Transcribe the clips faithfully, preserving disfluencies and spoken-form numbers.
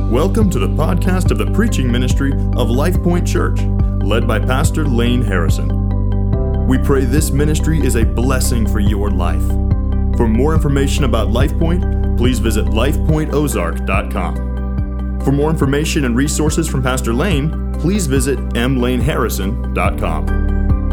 Welcome to the podcast of the preaching ministry of Life Point Church, led by Pastor Lane Harrison. We pray this ministry is a blessing for your life. For more information about Life Point, please visit life point ozark dot com. For more information and resources from Pastor Lane, please visit m lane harrison dot com.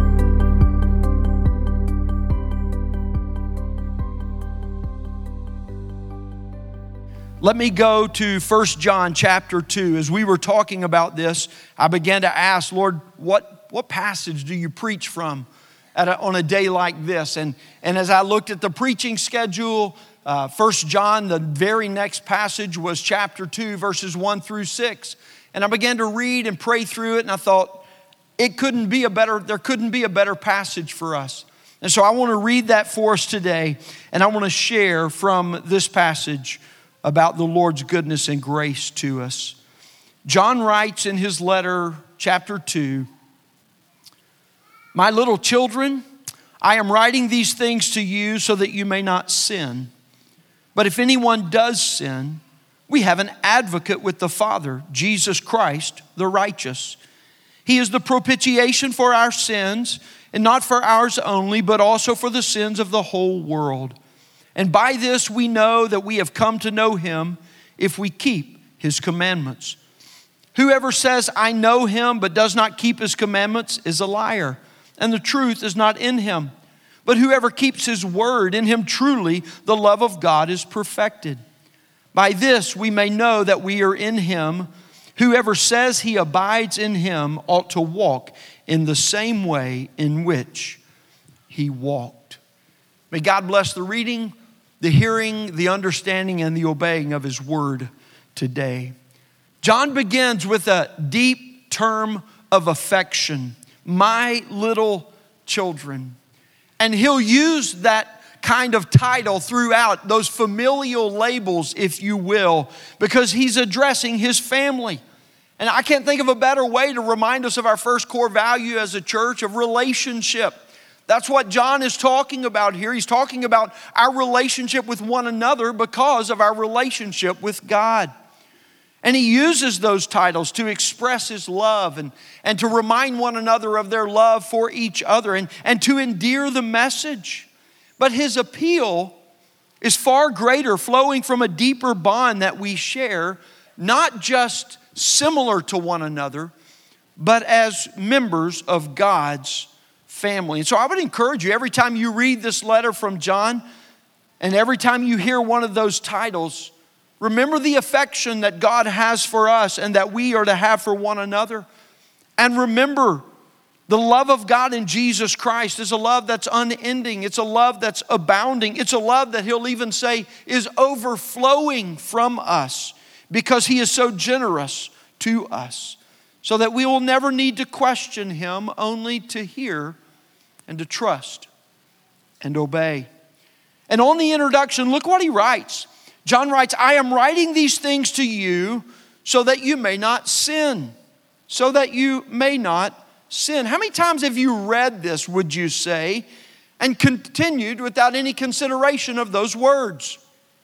Let me go to First John chapter two. As we were talking about this, I began to ask, Lord, what, what passage do you preach from at a, on a day like this? And, and as I looked at the preaching schedule, uh, First John, the very next passage was chapter two, verses one through six. And I began to read and pray through it, and I thought, it couldn't be a better, there couldn't be a better passage for us. And so I want to read that for us today, and I want to share from this passage about the Lord's goodness and grace to us. John writes in his letter, chapter two, "My little children, I am writing these things to you so that you may not sin. But if anyone does sin, we have an advocate with the Father, Jesus Christ, the righteous. He is the propitiation for our sins, and not for ours only, but also for the sins of the whole world. And by this we know that we have come to know him if we keep his commandments. Whoever says, 'I know him,' but does not keep his commandments is a liar, and the truth is not in him. But whoever keeps his word, in him truly the love of God is perfected. By this we may know that we are in him. Whoever says he abides in him ought to walk in the same way in which he walked." May God bless the reading, the hearing, the understanding, and the obeying of his word today. John begins with a deep term of affection, "my little children." And he'll use that kind of title throughout, those familial labels, if you will, because he's addressing his family. And I can't think of a better way to remind us of our first core value as a church of relationship. That's what John is talking about here. He's talking about our relationship with one another because of our relationship with God. And he uses those titles to express his love and, and to remind one another of their love for each other and, and to endear the message. But his appeal is far greater, flowing from a deeper bond that we share, not just similar to one another, but as members of God's family. And so I would encourage you, every time you read this letter from John, and every time you hear one of those titles, remember the affection that God has for us and that we are to have for one another. And remember, the love of God in Jesus Christ is a love that's unending. It's a love that's abounding. It's a love that he'll even say is overflowing from us because he is so generous to us, so that we will never need to question him, only to hear and to trust and obey. And on the introduction, look what he writes. John writes, "I am writing these things to you so that you may not sin." So that you may not sin. How many times have you read this, would you say, and continued without any consideration of those words?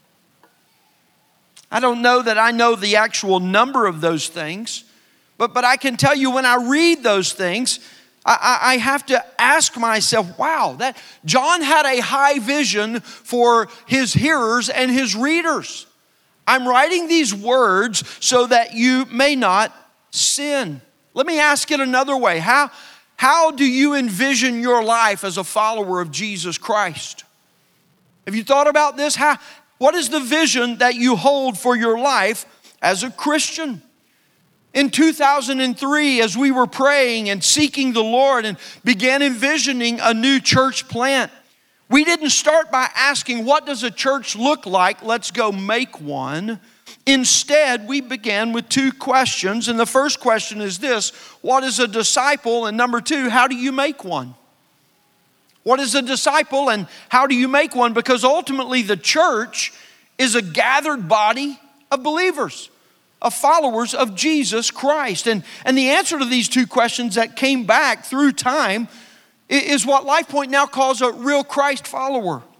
I don't know that I know the actual number of those things, but, but I can tell you when I read those things, I, I have to ask myself, wow, that John had a high vision for his hearers and his readers. I'm writing these words so that you may not sin. Let me ask it another way. How, how do you envision your life as a follower of Jesus Christ? Have you thought about this? How, what is the vision that you hold for your life as a Christian? In two thousand three, as we were praying and seeking the Lord and began envisioning a new church plant, we didn't start by asking, what does a church look like? Let's go make one. Instead, we began with two questions. And the first question is this: what is a disciple? And number two, how do you make one? What is a disciple and how do you make one? Because ultimately the church is a gathered body of believers, of followers of Jesus Christ. And, and the answer to these two questions that came back through time is what Life Point now calls a real Christ follower.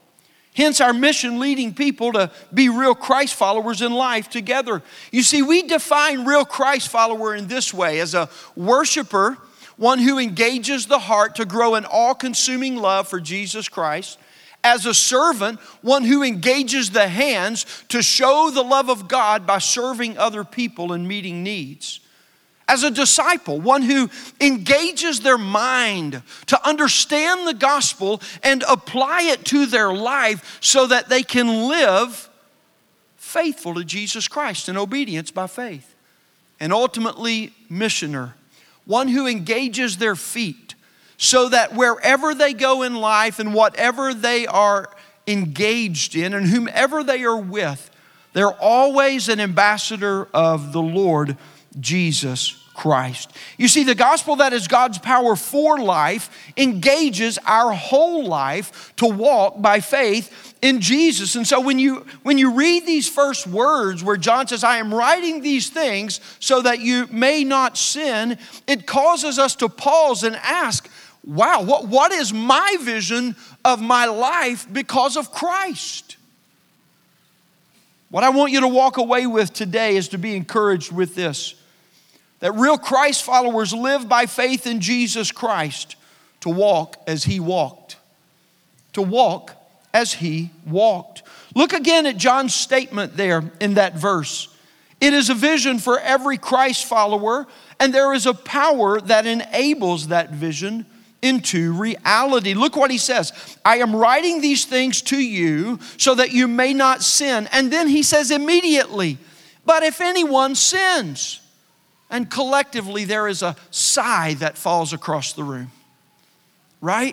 Hence our mission leading people to be real Christ followers in life together. You see, we define real Christ follower in this way: as a worshiper, one who engages the heart to grow in all-consuming love for Jesus Christ. As a servant, one who engages the hands to show the love of God by serving other people and meeting needs. As a disciple, one who engages their mind to understand the gospel and apply it to their life so that they can live faithful to Jesus Christ in obedience by faith. And ultimately, missioner, one who engages their feet so that wherever they go in life and whatever they are engaged in and whomever they are with, they're always an ambassador of the Lord Jesus Christ. You see, the gospel that is God's power for life engages our whole life to walk by faith in Jesus. And so when you when you read these first words where John says, I am writing these things so that you may not sin, it causes us to pause and ask, wow, what, what is my vision of my life because of Christ? What I want you to walk away with today is to be encouraged with this: that real Christ followers live by faith in Jesus Christ to walk as He walked. To walk as He walked. Look again at John's statement there in that verse. It is a vision for every Christ follower, and there is a power that enables that vision into reality. Look what he says. I am writing these things to you so that you may not sin. And then he says immediately, but if anyone sins. And collectively there is a sigh that falls across the room. Right?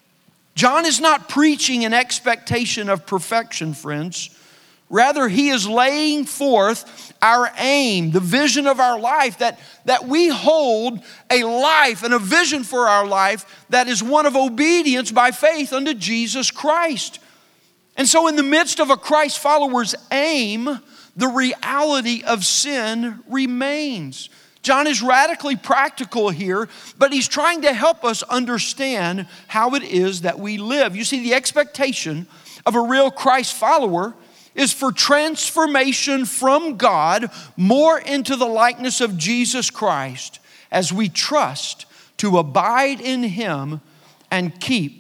John is not preaching an expectation of perfection, friends. Rather, he is laying forth our aim, the vision of our life, that, that we hold a life and a vision for our life that is one of obedience by faith unto Jesus Christ. And so in the midst of a Christ follower's aim, the reality of sin remains. John is radically practical here, but he's trying to help us understand how it is that we live. You see, the expectation of a real Christ follower is for transformation from God more into the likeness of Jesus Christ as we trust to abide in Him and keep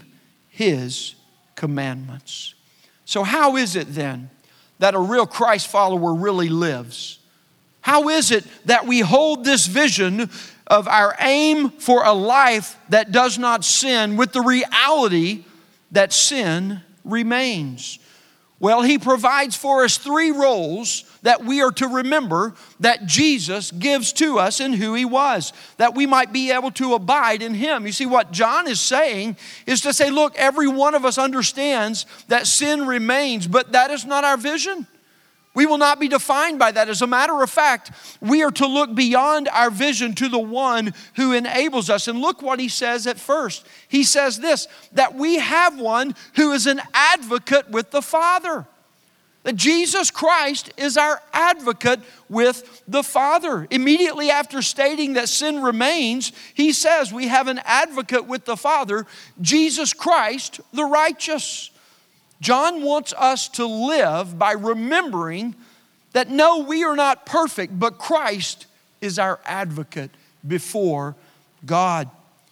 His commandments. So how is it then that a real Christ follower really lives? How is it that we hold this vision of our aim for a life that does not sin with the reality that sin remains? Well, He provides for us three roles that we are to remember that Jesus gives to us in who He was, that we might be able to abide in Him. You see, what John is saying is to say, look, every one of us understands that sin remains, but that is not our vision. We will not be defined by that. As a matter of fact, we are to look beyond our vision to the one who enables us. And look what he says at first. He says this, that we have one who is an advocate with the Father. That Jesus Christ is our advocate with the Father. Immediately after stating that sin remains, he says we have an advocate with the Father, Jesus Christ the righteous. John wants us to live by remembering that no, we are not perfect, but Christ is our advocate before God.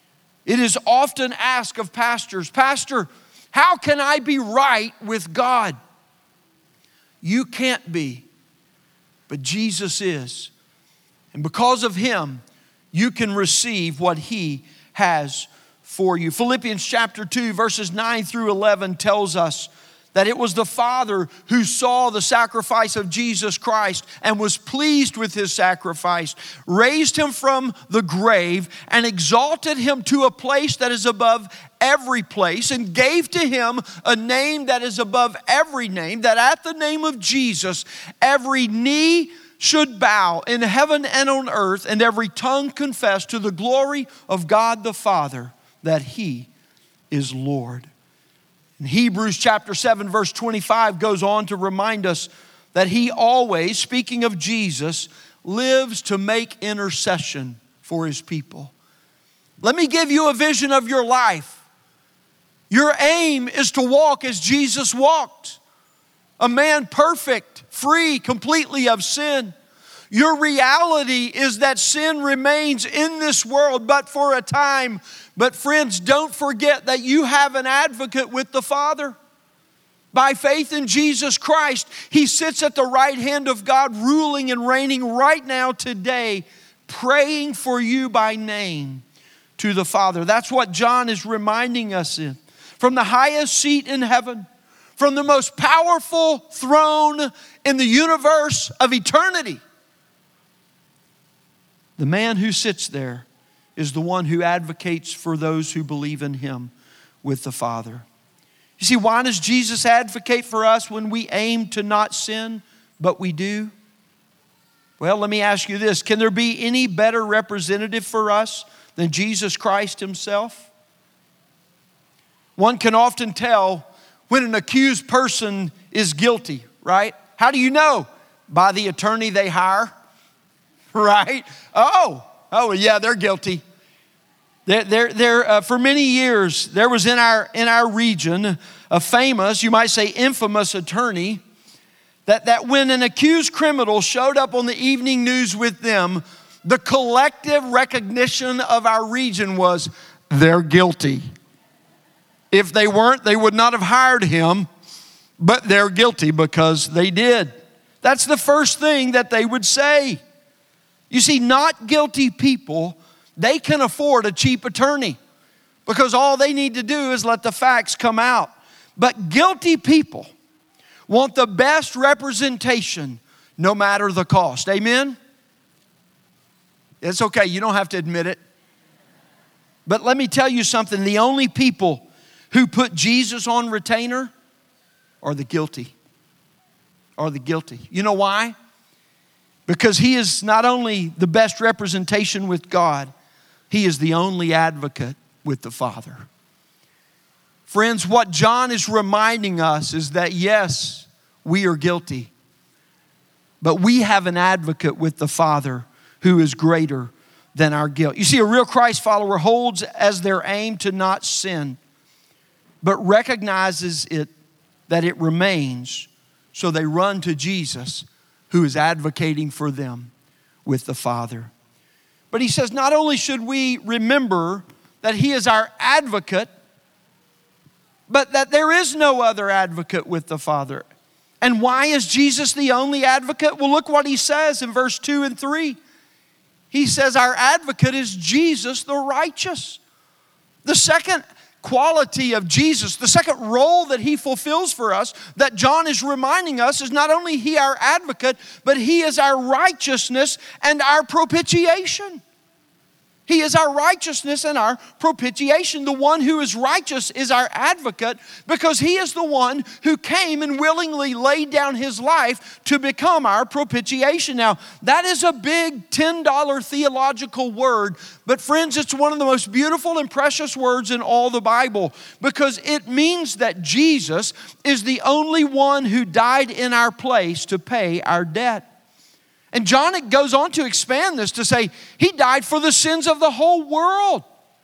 It is often asked of pastors, Pastor, how can I be right with God? You can't be, but Jesus is. And because of Him, you can receive what He has for you. Philippians chapter two, verses nine through eleven tells us that it was the Father who saw the sacrifice of Jesus Christ and was pleased with His sacrifice, raised Him from the grave and exalted Him to a place that is above every place, and gave to Him a name that is above every name, that at the name of Jesus every knee should bow in heaven and on earth, and every tongue confess to the glory of God the Father that He is Lord. And Hebrews chapter seven verse twenty-five goes on to remind us that He always, speaking of Jesus, lives to make intercession for His people. Let me give you a vision of your life. Your aim is to walk as Jesus walked, a man perfect, free completely of sin. Your reality is that sin remains in this world, but for a time. But friends, don't forget that you have an advocate with the Father. By faith in Jesus Christ, He sits at the right hand of God, ruling and reigning right now today, praying for you by name to the Father. That's what John is reminding us in. From the highest seat in heaven, from the most powerful throne in the universe of eternity, the man who sits there is the one who advocates for those who believe in Him with the Father. You see, why does Jesus advocate for us when we aim to not sin, but we do? Well, let me ask you this. Can there be any better representative for us than Jesus Christ Himself? One can often tell when an accused person is guilty, right? How do you know? By the attorney they hire, right? Oh, oh yeah, they're guilty. There, there, there, uh, for many years, there was in our, in our region a famous, you might say infamous attorney, that, that when an accused criminal showed up on the evening news with them, the collective recognition of our region was, they're guilty. If they weren't, they would not have hired him, but they're guilty because they did. That's the first thing that they would say. You see, not guilty people, they can afford a cheap attorney because all they need to do is let the facts come out. But guilty people want the best representation no matter the cost. Amen? It's okay, you don't have to admit it. But let me tell you something. The only people who put Jesus on retainer are the guilty. Are the guilty. You know why? Because He is not only the best representation with God, He is the only advocate with the Father. Friends, what John is reminding us is that yes, we are guilty, but we have an advocate with the Father who is greater than our guilt. You see, a real Christ follower holds as their aim to not sin, but recognizes it that it remains, so they run to Jesus, who is advocating for them with the Father. But he says not only should we remember that He is our advocate, but that there is no other advocate with the Father. And why is Jesus the only advocate? Well, look what He says in verse two and three. He says our advocate is Jesus the righteous. The second quality of Jesus, the second role that He fulfills for us, that John is reminding us, is not only He our advocate, but He is our righteousness and our propitiation. He is our righteousness and our propitiation. The one who is righteous is our advocate because He is the one who came and willingly laid down His life to become our propitiation. Now, that is a big ten dollar theological word, but friends, it's one of the most beautiful and precious words in all the Bible because it means that Jesus is the only one who died in our place to pay our debt. And John goes on to expand this to say He died for the sins of the whole world.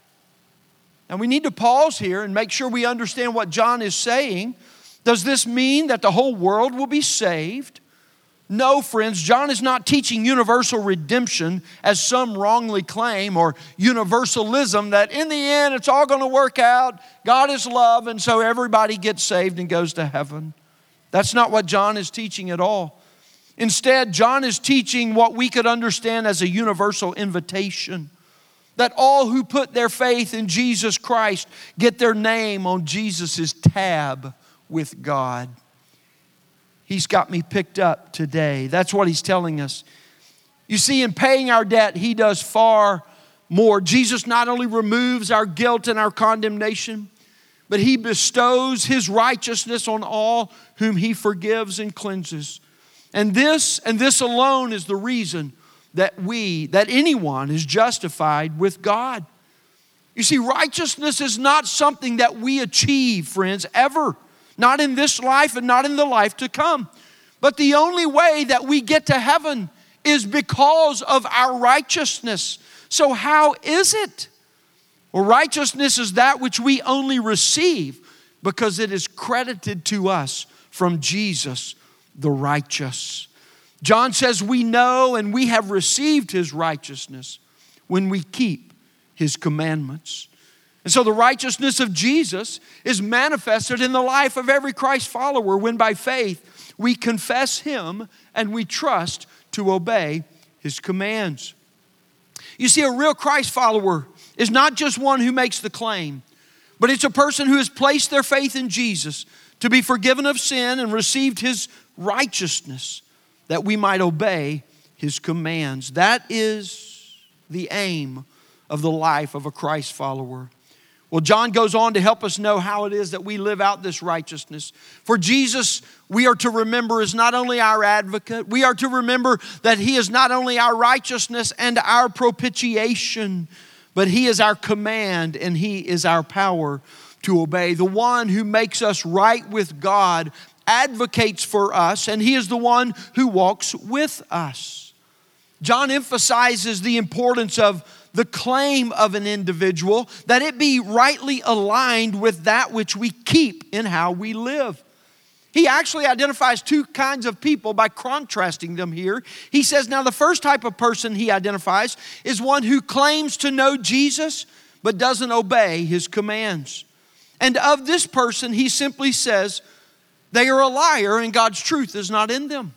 Now we need to pause here and make sure we understand what John is saying. Does this mean that the whole world will be saved? No, friends, John is not teaching universal redemption as some wrongly claim, or universalism that in the end it's all going to work out. God is love, and so everybody gets saved and goes to heaven. That's not what John is teaching at all. Instead, John is teaching what we could understand as a universal invitation. That all who put their faith in Jesus Christ get their name on Jesus' tab with God. He's got me picked up today. That's what He's telling us. You see, in paying our debt, He does far more. Jesus not only removes our guilt and our condemnation, but He bestows His righteousness on all whom He forgives and cleanses. And this and this alone is the reason that we, that anyone is justified with God. You see, righteousness is not something that we achieve, friends, ever. Not in this life and not in the life to come. But the only way that we get to heaven is because of our righteousness. So how is it? Well, righteousness is that which we only receive because it is credited to us from Jesus, the righteous. John says we know and we have received His righteousness when we keep His commandments. And so the righteousness of Jesus is manifested in the life of every Christ follower when by faith we confess Him and we trust to obey His commands. You see, a real Christ follower is not just one who makes the claim, but it's a person who has placed their faith in Jesus to be forgiven of sin and received His righteousness that we might obey His commands. That is the aim of the life of a Christ follower. Well, John goes on to help us know how it is that we live out this righteousness. For Jesus, we are to remember, is not only our advocate, we are to remember that He is not only our righteousness and our propitiation, but He is our command and He is our power to obey. The one who makes us right with God advocates for us, and He is the one who walks with us. John emphasizes the importance of the claim of an individual, that it be rightly aligned with that which we keep in how we live. He actually identifies two kinds of people by contrasting them here. He says, now the first type of person he identifies is one who claims to know Jesus but doesn't obey His commands. And of this person, he simply says, they are a liar and God's truth is not in them.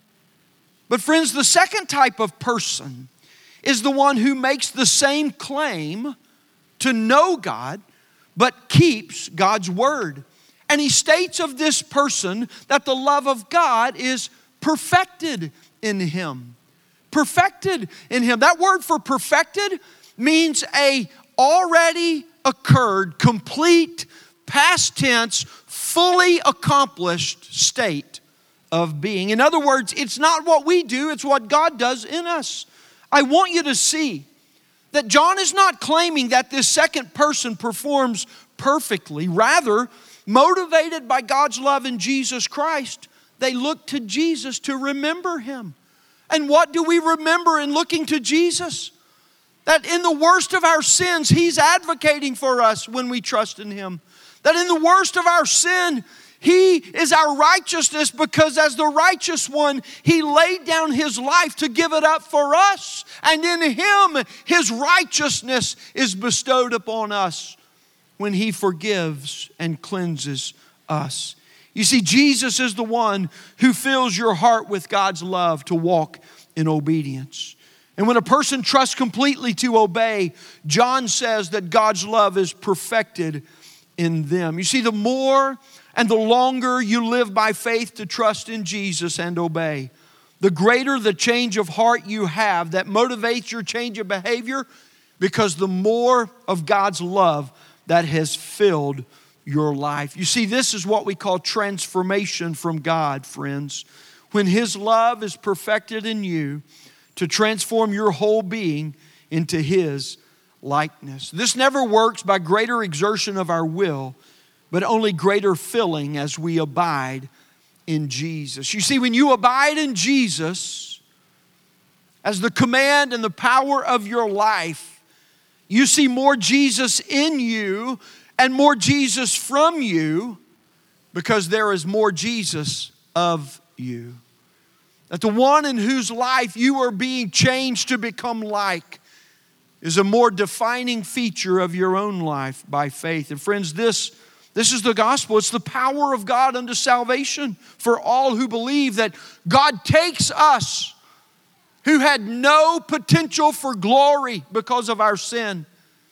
But friends, the second type of person is the one who makes the same claim to know God, but keeps God's word. And he states of this person that the love of God is perfected in him. Perfected in him. That word for perfected means a already occurred, complete, past tense, fully accomplished state of being. In other words, it's not what we do, it's what God does in us. I want you to see that John is not claiming that this second person performs perfectly. Rather, motivated by God's love in Jesus Christ, they look to Jesus to remember Him. And what do we remember in looking to Jesus? That in the worst of our sins, He's advocating for us when we trust in Him. That in the worst of our sin, He is our righteousness because as the righteous one, He laid down His life to give it up for us. And in Him, His righteousness is bestowed upon us when He forgives and cleanses us. You see, Jesus is the one who fills your heart with God's love to walk in obedience. And when a person trusts completely to obey, John says that God's love is perfected in them. You see, the more and the longer you live by faith to trust in Jesus and obey, the greater the change of heart you have that motivates your change of behavior, because the more of God's love that has filled your life. You see, this is what we call transformation from God, friends. When His love is perfected in you to transform your whole being into His likeness. This never works by greater exertion of our will, but only greater filling as we abide in Jesus. You see, when you abide in Jesus as the command and the power of your life, you see more Jesus in you and more Jesus from you because there is more Jesus of you. That the one in whose life you are being changed to become like is a more defining feature of your own life by faith. And friends, this, this is the gospel. It's the power of God unto salvation for all who believe, that God takes us who had no potential for glory because of our sin,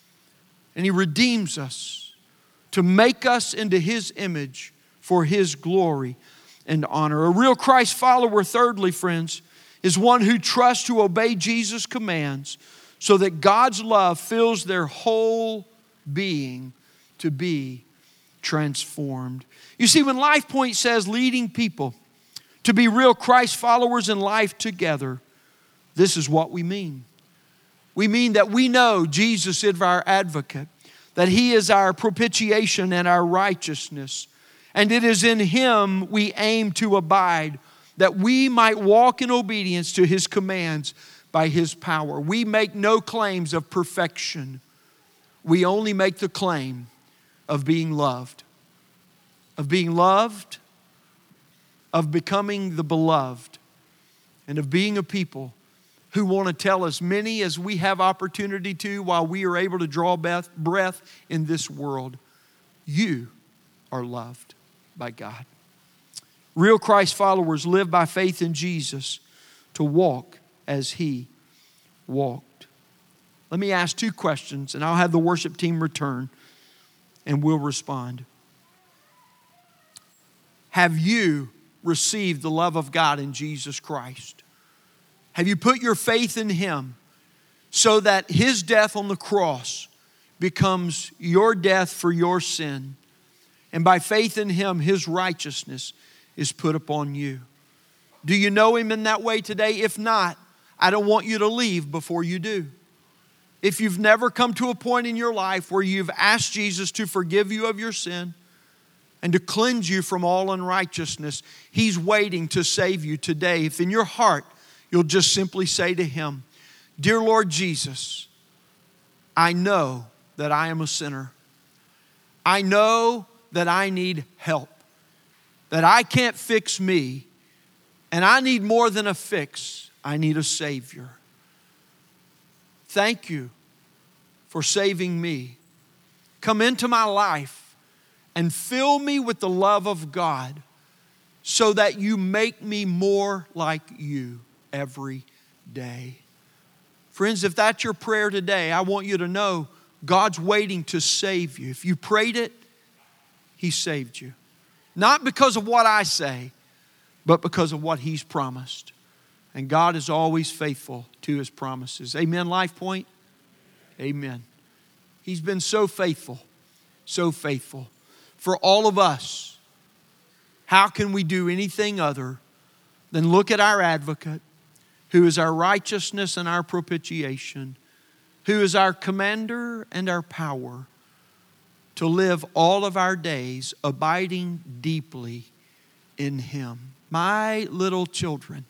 and He redeems us to make us into His image for His glory and honor. A real Christ follower, thirdly, friends, is one who trusts to obey Jesus' commands so that God's love fills their whole being to be transformed. You see, when LifePoint says leading people to be real Christ followers in life together, this is what we mean. We mean that we know Jesus is our advocate, that He is our propitiation and our righteousness, and it is in Him we aim to abide, that we might walk in obedience to His commands by His power. We make no claims of perfection. we only make the claim of being loved, of being loved, of becoming the beloved, and of being a people who want to tell as many as we have opportunity to while we are able to draw breath in this world, you are loved by God. Real Christ followers live by faith in Jesus to walk as He walked. Let me ask two questions, and I'll have the worship team return, and we'll respond. Have you received the love of God in Jesus Christ? Have you put your faith in Him so that His death on the cross becomes your death for your sin? And by faith in Him, His righteousness is put upon you. Do you know Him in that way today? If not, I don't want you to leave before you do. If you've never come to a point in your life where you've asked Jesus to forgive you of your sin and to cleanse you from all unrighteousness, He's waiting to save you today. If in your heart you'll just simply say to Him, "Dear Lord Jesus, I know that I am a sinner. I know that I need help, that I can't fix me, and I need more than a fix. I need a Savior. Thank you for saving me. Come into my life and fill me with the love of God so that you make me more like you every day." Friends, if that's your prayer today, I want you to know God's waiting to save you. If you prayed it, He saved you. Not because of what I say, but because of what He's promised. And God is always faithful to His promises. Amen, Life Point? Amen. He's been so faithful, so faithful. For all of us, how can we do anything other than look at our advocate, who is our righteousness and our propitiation, who is our commander and our power, to live all of our days abiding deeply in Him. My little children,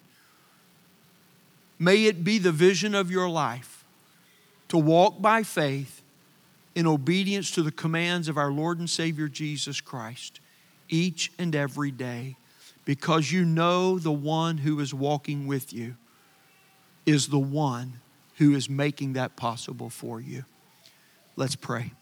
may it be the vision of your life to walk by faith in obedience to the commands of our Lord and Savior Jesus Christ each and every day, because you know the one who is walking with you is the one who is making that possible for you. Let's pray.